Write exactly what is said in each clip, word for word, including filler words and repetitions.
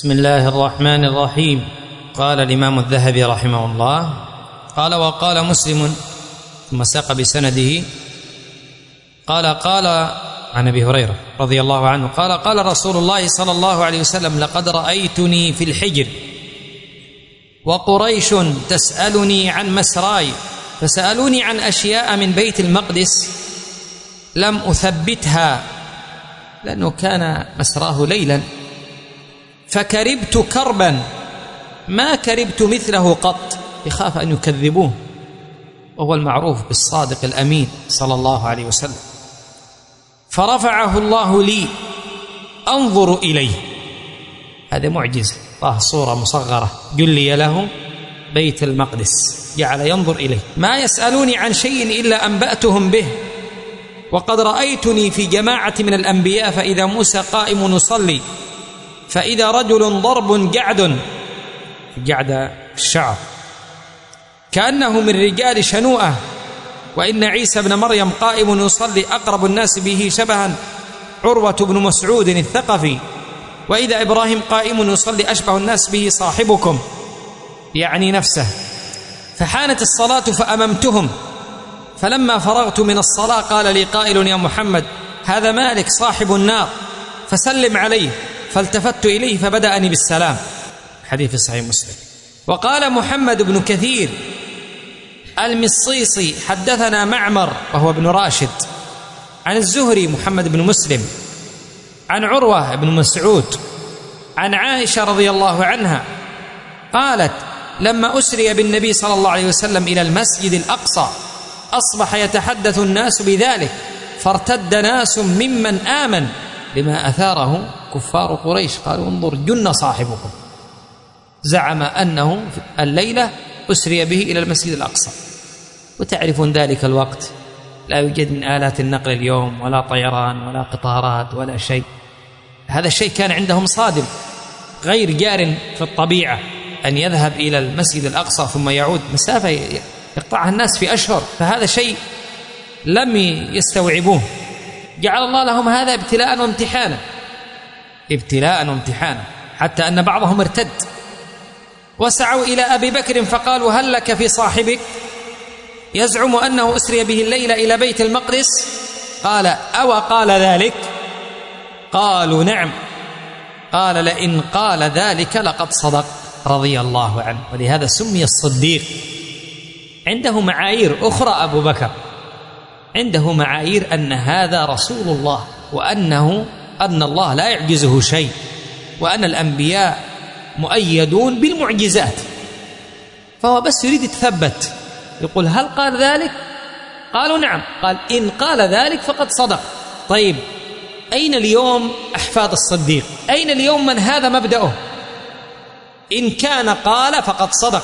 بسم الله الرحمن الرحيم. قال الإمام الذهبي رحمه الله: قال وقال مسلم، ثم ساق بسنده قال قال عن أبي هريرة رضي الله عنه قال قال رسول الله صلى الله عليه وسلم: لقد رأيتني في الحجر وقريش تسألني عن مسراي، فسألوني عن أشياء من بيت المقدس لم أثبتها، لأنه كان مسراه ليلا، فكربت كربا ما كربت مثله قط، يخاف أن يكذبوه، وهو المعروف بالصادق الأمين صلى الله عليه وسلم. فرفعه الله لي أنظر إليه، هذا معجزة، الله صورة مصغرة جلي له بيت المقدس، جعل ينظر إليه. ما يسألوني عن شيء إلا أنبأتهم به، وقد رأيتني في جماعة من الأنبياء، فإذا موسى قائم يصلي، فإذا رجل ضرب جعد، جعد الشعر، كأنه من رجال شنوءة، وإن عيسى بن مريم قائم يصلي، أقرب الناس به شبها عروة بن مسعود الثقفي، وإذا إبراهيم قائم يصلي، أشبه الناس به صاحبكم، يعني نفسه. فحانت الصلاة فأممتهم، فلما فرغت من الصلاة قال لي قائل: يا محمد، هذا مالك صاحب النار، فسلم عليه. فالتفت إليه فبدأني بالسلام، حديث صحيح مسلم. وقال محمد بن كثير المصيصي: حدثنا معمر وهو ابن راشد عن الزهري محمد بن مسلم عن عروة بن مسعود عن عائشة رضي الله عنها قالت: لما أسري بالنبي صلى الله عليه وسلم إلى المسجد الأقصى أصبح يتحدث الناس بذلك، فارتد ناس ممن آمن لما أثاره كفار قريش، قالوا: انظر جن صاحبكم. زعم أنه الليلة أسري به إلى المسجد الأقصى، وتعرفون ذلك الوقت لا يوجد من آلات النقل اليوم ولا طيران ولا قطارات ولا شيء، هذا الشيء كان عندهم صادم غير جار في الطبيعة، أن يذهب إلى المسجد الأقصى ثم يعود، مسافة يقطعها الناس في أشهر، فهذا شيء لم يستوعبوه. جعل الله لهم هذا ابتلاء وامتحانا، ابتلاء وامتحانا، حتى أن بعضهم ارتد وسعوا إلى أبي بكر فقالوا: هل لك في صاحبك يزعم أنه أسري به الليلة إلى بيت المقدس؟ قال: أو قال ذلك؟ قالوا: نعم. قال: لئن قال ذلك لقد صدق، رضي الله عنه. ولهذا سمي الصديق. عنده معايير أخرى أبو بكر، عنده معايير أن هذا رسول الله، وأنه أن الله لا يعجزه شيء، وأن الأنبياء مؤيدون بالمعجزات، فهو بس يريد يتثبت، يقول: هل قال ذلك؟ قالوا: نعم. قال: إن قال ذلك فقد صدق. طيب، أين اليوم أحفاد الصديق؟ أين اليوم من هذا مبدأه؟ إن كان قال فقد صدق.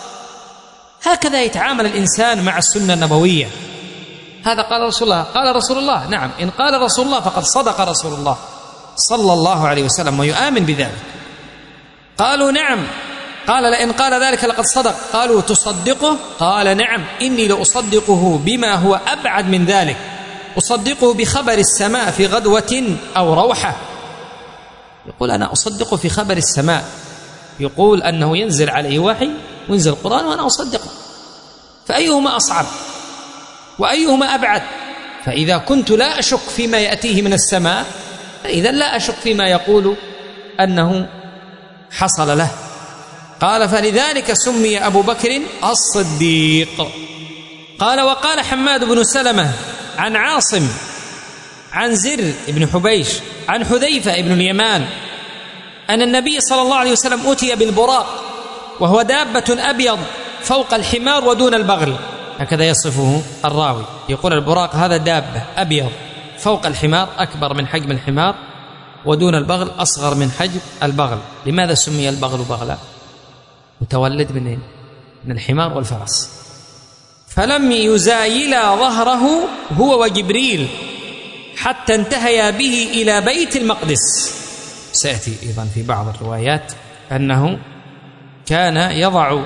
هكذا يتعامل الإنسان مع السنة النبوية. هذا قال رسول الله، قال رسول الله، نعم، إن قال رسول الله فقد صدق رسول الله صلى الله عليه وسلم، ويؤمن بذلك. قالوا: نعم. قال: لئن قال ذلك لقد صدق. قالوا: تصدقه؟ قال: نعم، إني لأصدقه بما هو أبعد من ذلك، أصدقه بخبر السماء في غدوة أو روحة. يقول: أنا أصدقه في خبر السماء، يقول أنه ينزل عليه وحي وينزل القرآن وأنا أصدقه، فأيهما أصعب وأيهما أبعد؟ فإذا كنت لا أشك فيما يأتيه من السماء، فإذا لا أشك فيما يقول أنه حصل له. قال: فلذلك سمي أبو بكر الصديق. قال: وقال حماد بن سلمة عن عاصم عن زر بن حبيش عن حذيفة بن اليمان أن النبي صلى الله عليه وسلم أتي بالبراق، وهو دابة أبيض فوق الحمار ودون البغل، هكذا يصفه الراوي، يقول البراق هذا دابة أبيض فوق الحمار، أكبر من حجم الحمار، ودون البغل أصغر من حجم البغل. لماذا سمي البغل بغلا؟ متولد من من الحمار والفرس. فلم يزايلا ظهره هو وجبريل حتى انتهيا به إلى بيت المقدس. سيأتي أيضا في بعض الروايات أنه كان يضع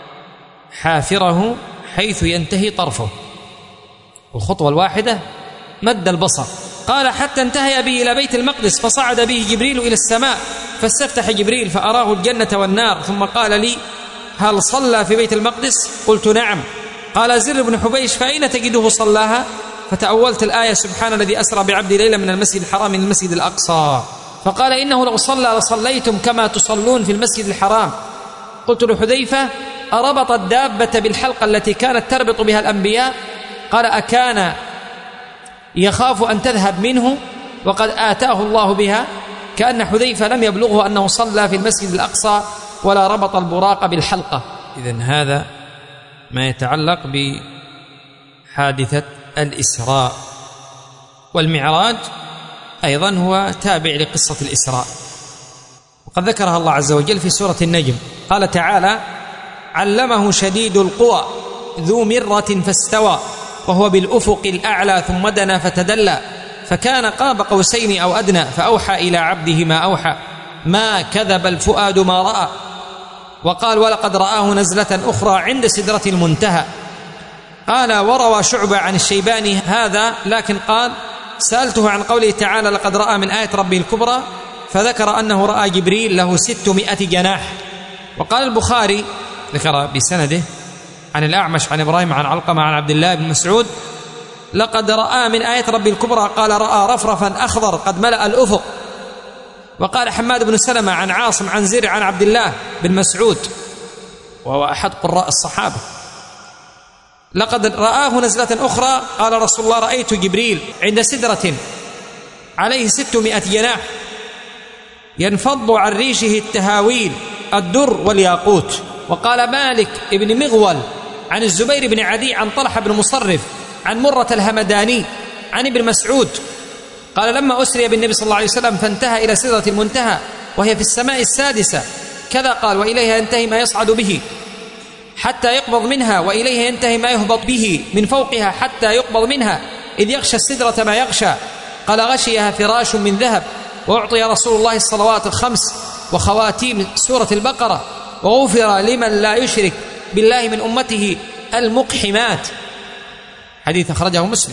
حافره حيث ينتهي طرفه، والخطوة الواحدة مد البصر. قال: حتى انتهي به إلى بيت المقدس، فصعد به جبريل إلى السماء فاستفتح جبريل فأراه الجنة والنار ثم قال لي: هل صلى في بيت المقدس؟ قلت: نعم. قال: زر بن حبيش فأين تجده صلاها؟ فتأولت الآية: سبحان الذي أسرى بعبد ليلا من المسجد الحرام إلى المسجد الأقصى. فقال: إنه لو صلى لصليتم كما تصلون في المسجد الحرام. قلت لحذيفة: أربط الدابة بالحلقة التي كانت تربط بها الأنبياء؟ قال: أكان يخاف أن تذهب منه وقد آتاه الله بها؟ كأن حذيفة لم يبلغه أنه صلى في المسجد الأقصى ولا ربط البراق بالحلقة. إذن هذا ما يتعلق بحادثة الإسراء. والمعراج أيضا هو تابع لقصة الإسراء، وقد ذكرها الله عز وجل في سورة النجم. قال تعالى: علمه شديد القوى ذو مرة فاستوى وهو بالأفق الأعلى ثم دنا فتدلى فكان قاب قوسين أو أدنى فأوحى إلى عبده ما أوحى ما كذب الفؤاد ما رأى. وقال: ولقد رآه نزلة أخرى عند سدرة المنتهى. قال: وروى شعبة عن الشيباني هذا، لكن قال: سألته عن قوله تعالى: لقد رأى من آية ربه الكبرى، فذكر أنه رأى جبريل له ستمائة جناح. وقال البخاري ذكر بسنده عن الأعمش عن إبراهيم عن علقمة عن عبد الله بن مسعود: لقد رأى من آية ربه الكبرى، قال: رأى رفرفا أخضر قد ملأ الأفق. وقال حماد بن سلمة عن عاصم عن زر عن عبد الله بن مسعود وهو أحد قراء الصحابة: لقد رآه نزلة أخرى، قال رسول الله: رأيت جبريل عند سدرة عليه ستمائة جناح ينفض عن ريشه التهاويل الدر والياقوت. وقال مالك ابن مغول عن الزبير بن عدي عن طلحة بن مصرف عن مرة الهمداني عن ابن مسعود قال: لما أسري بالنبي صلى الله عليه وسلم فانتهى إلى سدرة المنتهى وهي في السماء السادسة كذا، قال: وإليها ينتهي ما يصعد به حتى يقبض منها، وإليها ينتهي ما يهبط به من فوقها حتى يقبض منها، إذ يغشى السدرة ما يغشى. قال: غشيها فراش من ذهب، وأعطي رسول الله الصلوات الخمس وخواتيم سورة البقرة، وغفر لمن لا يشرك بالله من أمته المقحمات. حديث أخرجه مسلم.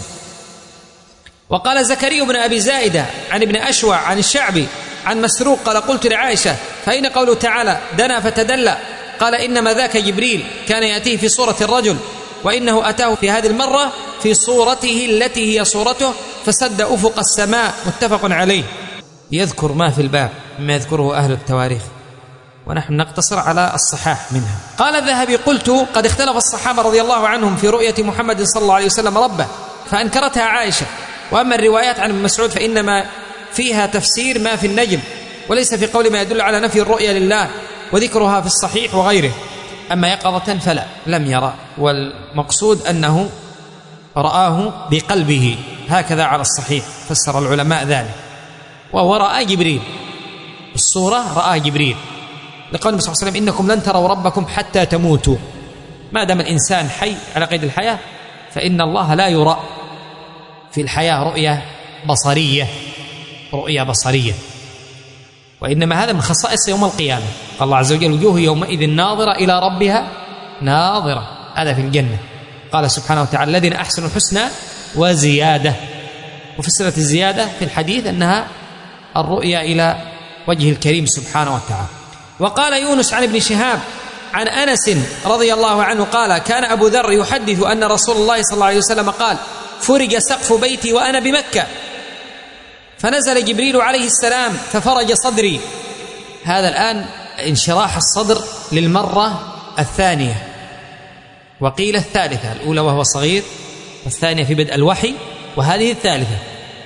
وقال زكريا بن أبي زائدة عن ابن أشوع عن الشعبي عن مسروق قال: قلت لعائشة: فأين قوله تعالى: دنا فتدلى؟ قال: إنما ذاك جبريل كان يأتيه في صورة الرجل، وإنه أتاه في هذه المرة في صورته التي هي صورته فسد أفق السماء. متفق عليه. يذكر ما في الباب مما يذكره أهل التواريخ، ونحن نقتصر على الصحاح منها. قال الذهبي: قلت: قد اختلف الصحابة رضي الله عنهم في رؤية محمد صلى الله عليه وسلم ربه، فأنكرتها عائشة. وأما الروايات عن ابن مسعود فإنما فيها تفسير ما في النجم، وليس في قول ما يدل على نفي الرؤية لله، وذكرها في الصحيح وغيره. أما يقظة فلا، لم يرى، والمقصود أنه رآه بقلبه، هكذا على الصحيح فسر العلماء ذلك. وهو رأى جبريل الصورة، رأى جبريل، لقول النبي صلى الله عليه وسلم: إنكم لن تروا ربكم حتى تموتوا. ما دام الإنسان حي على قيد الحياة فإن الله لا يرى في الحياة رؤية بصرية رؤية بصرية وإنما هذا من خصائص يوم القيامة. قال الله عز وجل: وجوه يومئذ ناظرة إلى ربها ناظرة، هذا في الجنة. قال سبحانه وتعالى: الذين أحسنوا الحسنى وزيادة. وفسرت الزيادة في الحديث أنها الرؤية إلى وجه الكريم سبحانه وتعالى. وقال يونس عن ابن شهاب عن أنس رضي الله عنه قال: كان أبو ذر يحدث أن رسول الله صلى الله عليه وسلم قال: فرج سقف بيتي وأنا بمكة، فنزل جبريل عليه السلام ففرج صدري. هذا الآن انشراح الصدر للمرة الثانية، وقيل الثالثة، الأولى وهو صغير، والثانية في بدء الوحي، وهذه الثالثة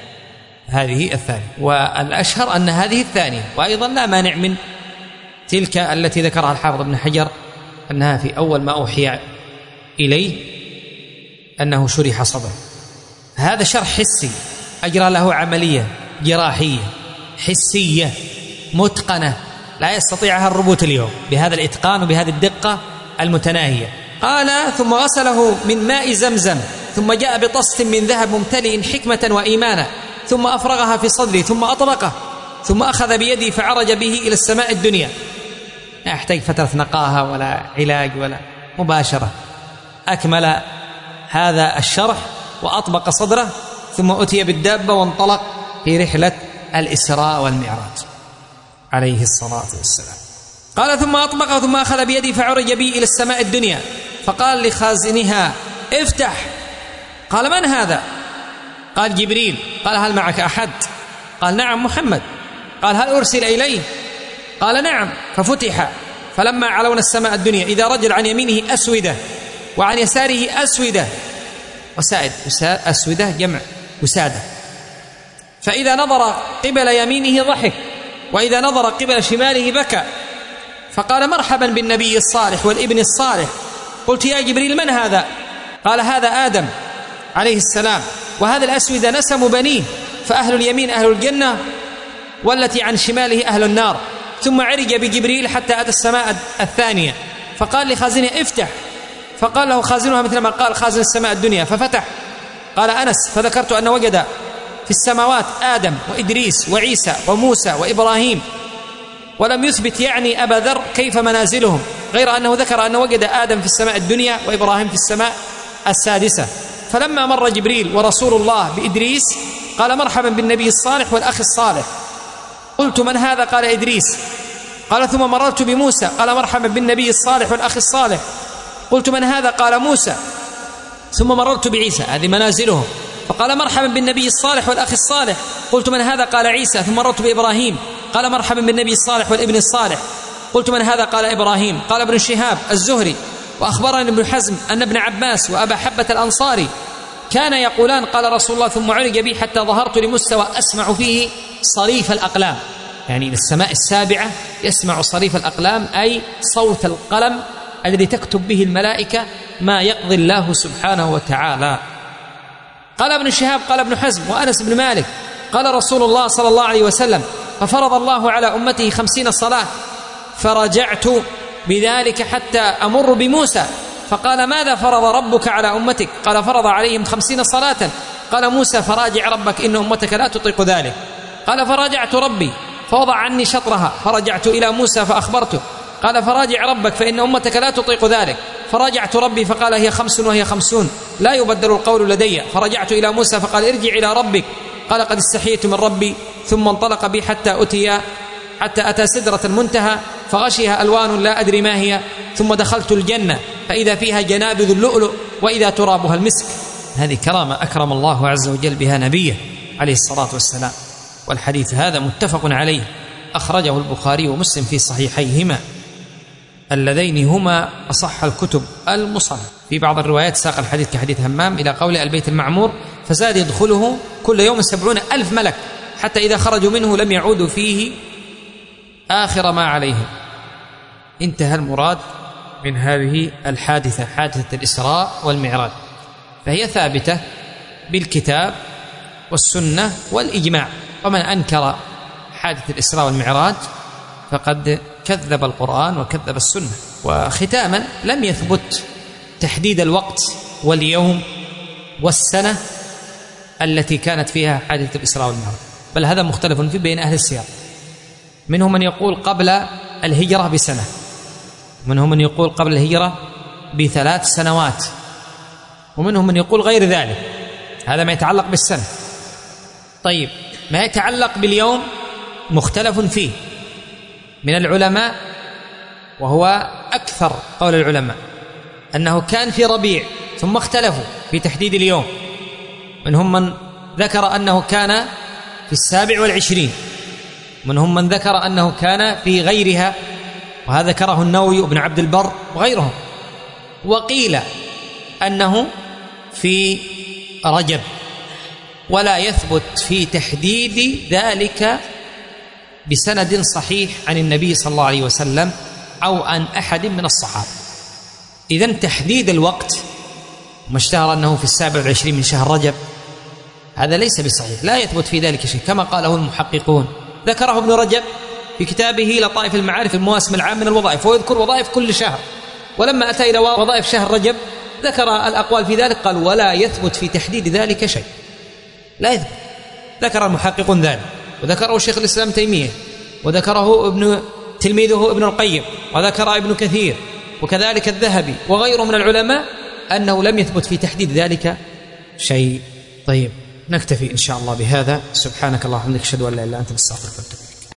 هذه الثانية والأشهر أن هذه الثانية. وأيضا لا مانع من تلك التي ذكرها الحافظ ابن حجر أنها في أول ما أوحي إليه أنه شرح صدره. هذا شرح حسي أجرى له عملية جراحية حسية متقنة لا يستطيعها الروبوت اليوم بهذا الإتقان وبهذه الدقة المتناهية. قال: ثم غسله من ماء زمزم، ثم جاء بطست من ذهب ممتلئ حكمة وإيمانا، ثم أفرغها في صدري، ثم أطرقه، ثم أخذ بيدي فعرج به إلى السماء الدنيا. لا يحتاج فترة نقاهة ولا علاج ولا مباشرة. أكمل هذا الشرح وأطبق صدره، ثم أتي بالدابة وانطلق في رحلة الإسراء والمعراج. عليه الصلاة والسلام. قال ثم أطبق ثم أخذ بيدي فعرج بي إلى السماء الدنيا فقال لخازنها افتح. قال من هذا؟ قال جبريل. قال هل معك أحد؟ قال نعم محمد. قال هل أرسل إليه؟ قال نعم. ففتح فلما علونا السماء الدنيا إذا رجل عن يمينه أسودة وعن يساره أسودة وسائد أسودة جمع وسادة، فإذا نظر قبل يمينه ضحك وإذا نظر قبل شماله بكى. فقال مرحبا بالنبي الصالح والابن الصالح. قلت يا جبريل من هذا؟ قال هذا آدم عليه السلام، وهذا الأسودة نسم بنيه، فأهل اليمين أهل الجنة والتي عن شماله أهل النار. ثم عرج بجبريل حتى أتى السماء الثانية فقال لخازنها افتح، فقال له خازنها مثل ما قال خازن السماء الدنيا ففتح. قال أنس فذكرت أن وجد في السماوات آدم وإدريس وعيسى وموسى وإبراهيم، ولم يثبت يعني أبا ذر كيف منازلهم، غير أنه ذكر أن وجد آدم في السماء الدنيا وإبراهيم في السماء السادسة. فلما مر جبريل ورسول الله بإدريس قال مرحبا بالنبي الصالح والأخ الصالح. قلت من هذا؟ قال إدريس. قال ثم مررت بموسى قال مرحبا بالنبي الصالح والأخ الصالح. قلت من هذا؟ قال موسى. ثم مررت بعيسى، هذه منازلهم، فقال مرحبا بالنبي الصالح والأخ الصالح. قلت من هذا؟ قال عيسى. ثم مررت بإبراهيم قال مرحبا بالنبي الصالح والابن الصالح. قلت من هذا؟ قال إبراهيم. قال ابن شهاب الزهري وأخبرني ابن حزم أن ابن عباس وأبا حبة الأنصاري كان يقولان قال رسول الله ثم عرج بي حتى ظهرت لمستوى أسمع فيه صريف الأقلام، يعني إلى السماء السابعة يسمع صريف الأقلام أي صوت القلم الذي تكتب به الملائكة ما يقضي الله سبحانه وتعالى. قال ابن شهاب قال ابن حزم وأنس بن مالك قال رسول الله صلى الله عليه وسلم ففرض الله على أمته خمسين صلاة فرجعت بذلك حتى أمر بموسى فقال ماذا فرض ربك على أمتك؟ قال فرض عليهم خمسين صلاة. قال موسى فراجع ربك إن أمتك لا تطيق ذلك. قال فراجعت ربي فوضع عني شطرها فرجعت إلى موسى فأخبرته. قال فراجع ربك فإن أمتك لا تطيق ذلك. فراجعت ربي فقال هي خمس وهي خمسون لا يبدل القول لدي. فرجعت إلى موسى فقال ارجع إلى ربك قال قد استحييت من ربي. ثم انطلق بي حتى أتي حتى أتى سدرة المنتهى فغشيها ألوان لا أدري ما هي. ثم دخلت الجنة فإذا فيها جنابذ اللؤلؤ وإذا ترابها المسك. هذه كرامة أكرم الله عز وجل بها نبيه عليه الصلاة والسلام. والحديث هذا متفق عليه أخرجه البخاري ومسلم في صحيحيهما اللذين هما أصح الكتب المصنفة. في بعض الروايات ساق الحديث كحديث همام إلى قول البيت المعمور فزاد يدخله كل يوم سبعون ألف ملك حتى إذا خرجوا منه لم يعودوا فيه آخر ما عليهم. انتهى المراد من هذه الحادثة حادثة الإسراء والمعراج، فهي ثابتة بالكتاب والسنة والإجماع، ومن أنكر حادثة الإسراء والمعراج فقد كذب القرآن وكذب السنة. وختاما لم يثبت تحديد الوقت واليوم والسنة التي كانت فيها حادثة الإسراء والمعراج، بل هذا مختلف فيه بين أهل السياق. منهم من يقول قبل الهجرة بسنة، ومنهم من يقول قبل الهجرة بثلاث سنوات، ومنهم من يقول غير ذلك. هذا ما يتعلق بالسنة. طيب ما يتعلق باليوم مختلف فيه من العلماء، وهو أكثر قول العلماء أنه كان في ربيع ثم اختلفوا في تحديد اليوم. منهم من ذكر أنه كان في السابع والعشرين، منهم من ذكر أنه كان في غيرها، وهذا ذكره النووي وابن عبد البر وغيرهم. وقيل أنه في رجب، ولا يثبت في تحديد ذلك بسند صحيح عن النبي صلى الله عليه وسلم أو عن أحد من الصحابة. إذن تحديد الوقت ما اشتهر أنه في السابع والعشرين من شهر رجب هذا ليس بصحيح، لا يثبت في ذلك شيء كما قاله المحققون. ذكره ابن رجب في كتابه لطائف المعارف المواسم العام من الوظائف، ويذكر وظائف كل شهر، ولما أتى إلى وظائف شهر رجب ذكر الأقوال في ذلك، قال ولا يثبت في تحديد ذلك شيء، لا يثبت. ذكر المحققون ذلك، وذكره شيخ الإسلام تيمية، وذكره ابن تلميذه ابن القيم، وذكر ابن كثير، وكذلك الذهبي وغيره من العلماء أنه لم يثبت في تحديد ذلك شيء. طيب نكتفي إن شاء الله بهذا. سبحانك اللهم وبحمدك أشهد أن لا إله إلا أنت نستغفرك ونتوب إليك.